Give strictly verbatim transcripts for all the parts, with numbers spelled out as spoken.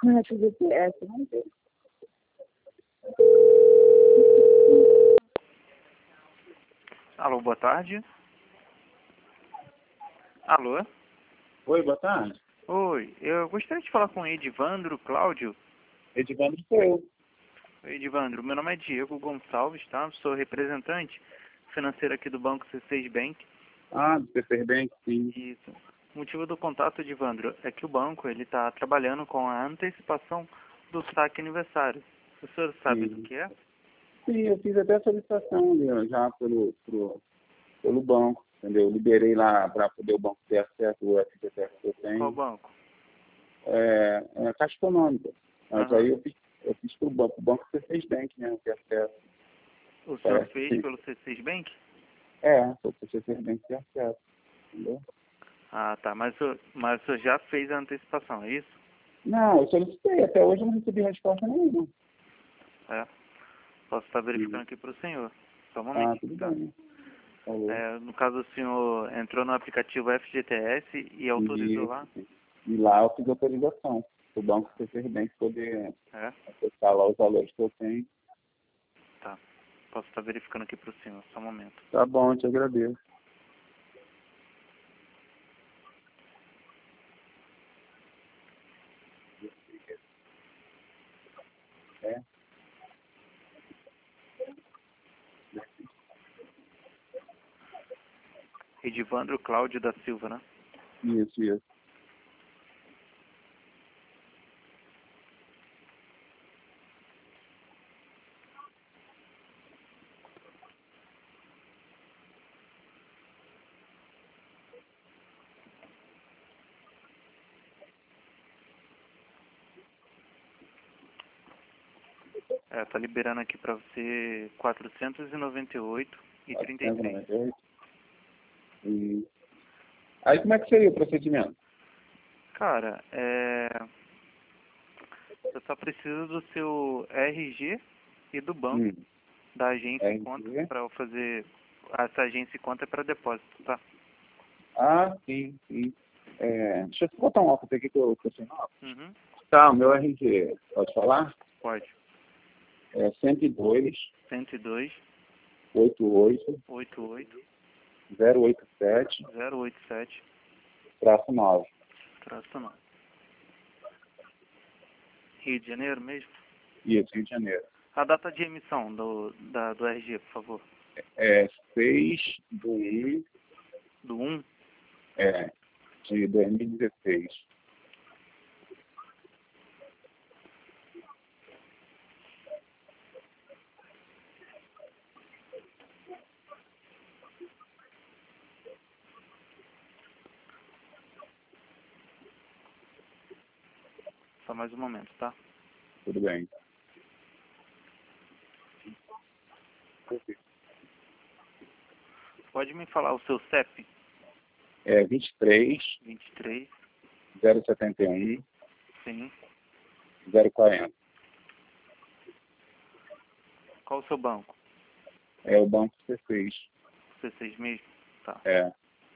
com F G T S, vamos ver. Alô, boa tarde. Alô? Oi, boa tarde. Oi, eu gostaria de falar com o Edivandro Cláudio. Edivandro sou eu. Oi, Edivandro, meu nome é Diego Gonçalves, tá? Sou representante financeiro aqui do Banco C seis Bank. Ah, do C seis Bank, sim. Isso. O motivo do contato, Edivandro, é que o banco ele está trabalhando com a antecipação do saque aniversário. O senhor sabe Sim. do que é? Sim, eu fiz até a solicitação ali, já pelo, pro, pelo banco, entendeu? Eu liberei lá para poder o banco ter acesso ao F G T S que eu tenho. Qual banco? É, é a Caixa Econômica. Mas Aham. aí eu fiz, eu fiz pro banco, o banco C seis Bank, né, ter acesso. O senhor Parece fez que- pelo C seis Bank? É, foi pro C seis Bank ter acesso, entendeu? Ah, tá. Mas, o- mas o senhor já fez a antecipação, é isso? Não, eu solicitei, até hoje eu não recebi resposta nenhuma. É. Posso estar verificando aqui para o senhor. Só um Ah, momentinho, tudo tá? bem. Falou. É, no caso, o senhor entrou no aplicativo F G T S e autorizou lá? E, e lá eu fiz autorização para o banco C seis Bank poder É? acessar lá os valores que eu tenho. Tá. Posso estar verificando aqui para o senhor. Só um momento. Tá bom, eu te agradeço. É, Edivandro Cláudio da Silva, né? isso, isso. É, tá liberando aqui para você quatrocentos e noventa e oito e trinta e três. quatrocentos e noventa e oito. E... Aí como é que seria o procedimento? Cara, é... eu só preciso do seu R G e do banco, Hum. da agência e R G? conta, para eu fazer... Essa agência e conta é para depósito, tá? Ah, sim, sim. É, deixa eu botar um óculos aqui que eu estou sem óculos. Uhum. Tá, o meu R G, pode falar? Pode. É cento e dois, cento e dois, oitenta e oito, oitenta e oito, zero oito sete, zero oito sete, traço nove. traço nove. Rio de Janeiro mesmo? Isso, Rio de Janeiro. A data de emissão do, da, do R G, por favor. É seis do um, Do um? é, de dois mil e dezesseis. Só mais um momento, tá? Tudo bem. Pode me falar o seu C E P? É vinte e três, vinte e três, zero setenta e um, sim. zero quarenta. Qual o seu banco? É o banco C seis. C seis mesmo? Tá. É.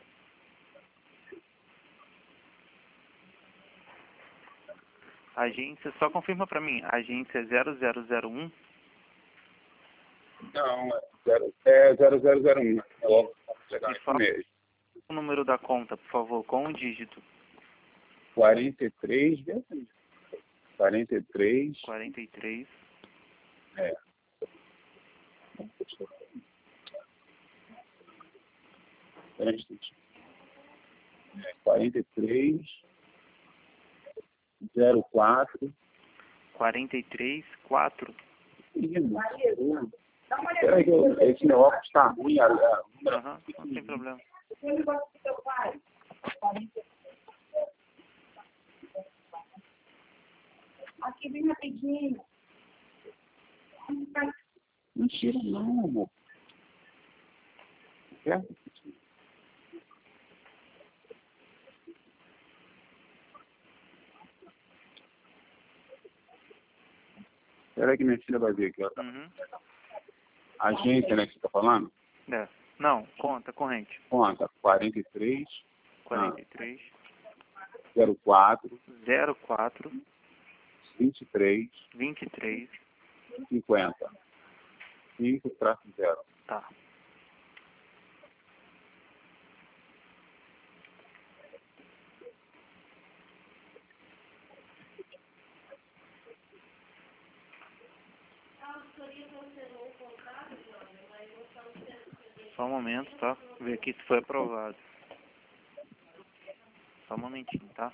Agência, só confirma pra mim. Agência zero zero zero um? Não, é zero, é zero zero zero um. É logo chegar Me nesse fala mês. o número da conta, por favor, com um dígito. quarenta e três, quarenta e três, quarenta e três, é. Espera um instante. É, quarenta e três, zero quatro. quarenta e três, quatro. Menino, espera que eu- esse meu óculos está ruim. A, a, Aham, não tem problema. Aqui, bem rapidinho. Mentira, não, amor. Certo? Espera aí que minha filha vai ver aqui, ó. Uhum. Agência, né, que você está falando? É. Não, conta, corrente. Conta, quarenta e três, quarenta e três, zero quatro, zero quatro, vinte e três, vinte e três, cinquenta, cinco traço zero. tá. Só um momento, tá? Ver aqui se foi aprovado. Só um momentinho, tá?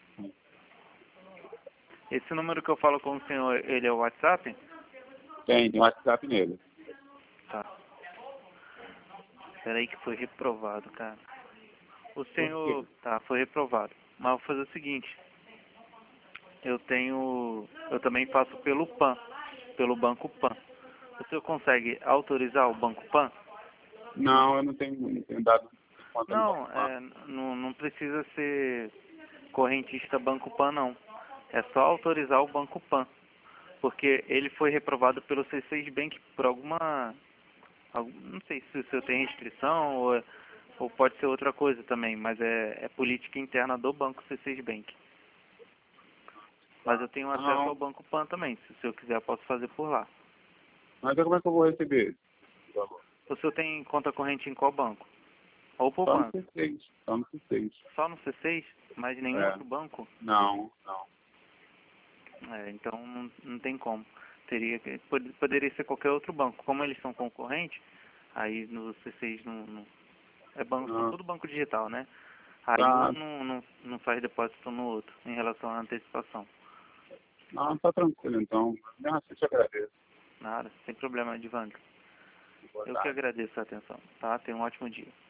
Esse número que eu falo com o senhor, ele é o WhatsApp? Tem, tem WhatsApp nele. Tá. Espera aí que foi reprovado, cara. O senhor... Tá, foi reprovado. Mas eu vou fazer o seguinte. Eu tenho... Eu também faço pelo PAN. Pelo Banco PAN. O senhor consegue autorizar o Banco PAN? Não, eu não tenho, não tenho dado conta no Não, Banco PAN. é, não, não precisa ser correntista Banco PAN, não. É só autorizar o Banco PAN. Porque ele foi reprovado pelo C seis Bank por alguma... algum- não sei se o senhor tem restrição ou, ou pode ser outra coisa também, mas é, é política interna do Banco C seis Bank. Mas eu tenho acesso Não. ao Banco PAN também. Se o senhor quiser, eu posso fazer por lá. Mas aí como é que eu vou receber esse valor? O senhor tem conta corrente em qual banco? Ou Só no poupança? C seis. Só no C seis. Só no C seis? Mas nenhum É. outro banco? Não, não. É, então não, não tem como. Teria que, pod- poderia ser qualquer outro banco. Como eles são concorrentes, aí no C seis não, não é banco, são Ah, tudo banco digital, né? Aí tá, um não, não, não faz depósito no outro, em relação à antecipação. não, tá tranquilo então. Não, eu te agradeço. Nada, sem problema, Edvandro. Boa Eu que tarde. agradeço a atenção, tá? Tenha um ótimo dia.